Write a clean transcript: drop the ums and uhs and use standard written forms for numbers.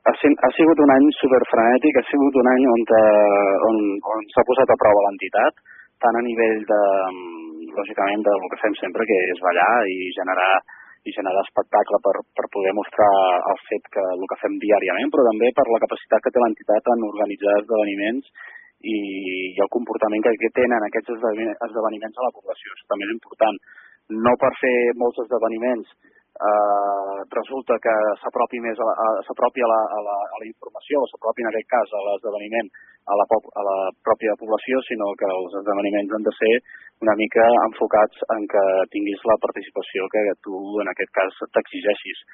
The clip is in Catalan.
Ha sigut un any superfrenètic, ha sigut un any on s'ha posat a prova l'entitat, tant a nivell de, lògicament, del que fem sempre, que és ballar i generar espectacle per poder mostrar el fet que el que fem diàriament, però també per la capacitat que té l'entitat en organitzar esdeveniments i el comportament que tenen aquests esdeveniments a la població. Això també és important. No per fer molts esdeveniments resulta que s'apropi més s'apropi a la informació, o s'apropi en aquest cas a l'esdeveniment a la pròpia població, sinó que els esdeveniments han de ser una mica enfocats en que tinguis la participació que tu en aquest cas t'exigeixis.